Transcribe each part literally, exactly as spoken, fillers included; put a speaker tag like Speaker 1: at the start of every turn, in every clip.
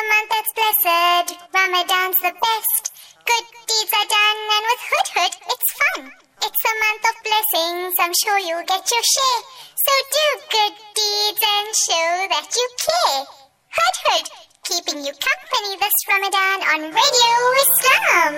Speaker 1: the month that's blessed, Ramadan's the best. Good deeds are done, and with Hudhud, it's fun. It's a month of blessings, I'm sure you'll get your share. So do good deeds and show that you care. Hudhud, keeping you company this Ramadan on Radio Islam.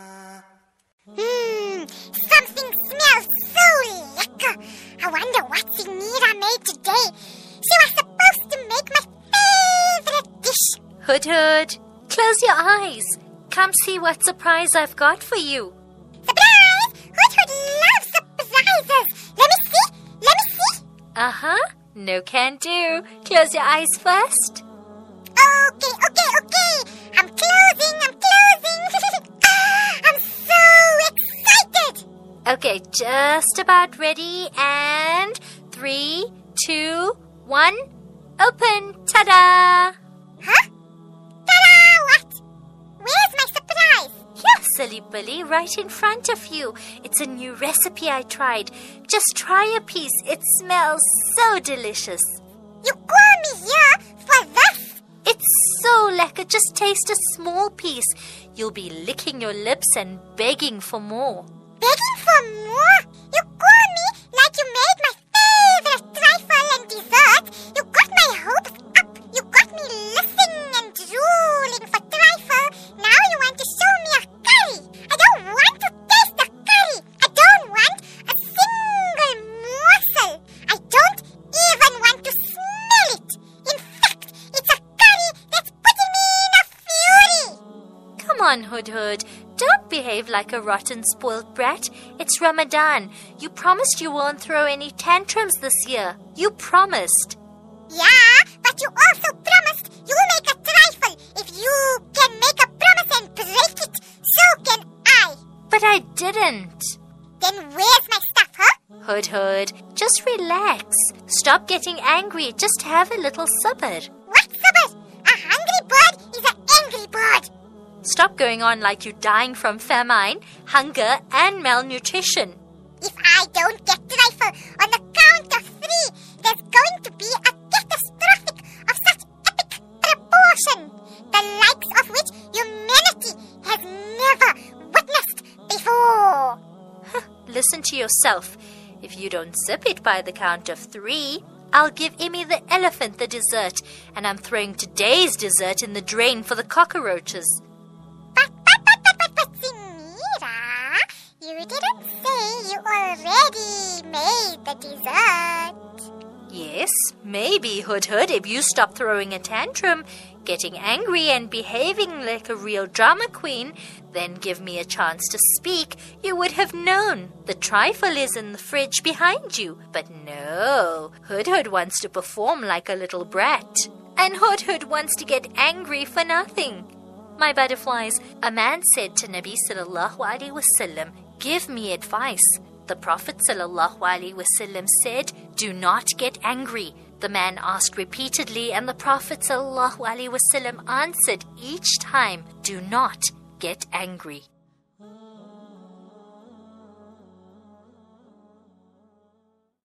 Speaker 1: Hmm, something smells so lekker. I wonder what Sinira made today. She was supposed to make my favorite dish.
Speaker 2: Hudhud, close your eyes. Come see what surprise I've got for you.
Speaker 1: Surprise! Hudhud loves surprises. Let me see. Let me see.
Speaker 2: Uh-huh. No can do. Close your eyes first.
Speaker 1: Okay, okay, okay. I'm closing, I'm closing. I'm so excited.
Speaker 2: Okay, just about ready. And three, two, one. Open. Ta-da!
Speaker 1: Huh? Ta-da! What? Where's my surprise?
Speaker 2: Here, silly Billy, right in front of you. It's a new recipe I tried. Just try a piece. It smells so delicious.
Speaker 1: You call me here for this?
Speaker 2: It's so lekker. Just taste a small piece. You'll be licking your lips and begging for more.
Speaker 1: Begging for more? You call me like you made my favorite trifle and dessert. You got my hopes up. You got me listening and drooling for trifle. Now you want to show me a curry. I don't want to taste the curry. I don't want a single morsel. I don't even want to smell it. In fact, it's a curry that's putting me in a fury.
Speaker 2: Come on, Hudhud. Don't behave like a rotten spoiled brat. It's Ramadan. You promised you won't throw any tantrums this year. You promised.
Speaker 1: Yeah, but you also promised you'll make a trifle. If you can make a promise and break it, so can I.
Speaker 2: But I didn't.
Speaker 1: Then where's my stuff, huh?
Speaker 2: Hudhud, just relax. Stop getting angry. Just have a little sabr.
Speaker 1: What sabr? A hungry bird is an angry bird.
Speaker 2: Stop going on like you're dying from famine, hunger, and malnutrition.
Speaker 1: If I don't get trifle on the count of three, there's going to be a catastrophic of such epic proportion, the likes of which humanity has never witnessed before.
Speaker 2: Listen to yourself. If you don't sip it by the count of three, I'll give Emmy the elephant the dessert, and I'm throwing today's dessert in the drain for the cockroaches.
Speaker 1: But, but, but, but, but, but, Sinira, you didn't say you already made the dessert.
Speaker 2: Yes, maybe, Hudhud, if you stop throwing a tantrum, getting angry and behaving like a real drama queen, then give me a chance to speak, you would have known. The trifle is in the fridge behind you. But no, Hudhud wants to perform like a little brat. And Hudhud wants to get angry for nothing. My butterflies, a man said to Nabi sallallahu alaihi wasallam, give me advice. The Prophet sallallahu alaihi wasallam said, do not get angry. The man asked repeatedly, and the Prophet sallallahu alaihi wasallam answered each time, do not get angry.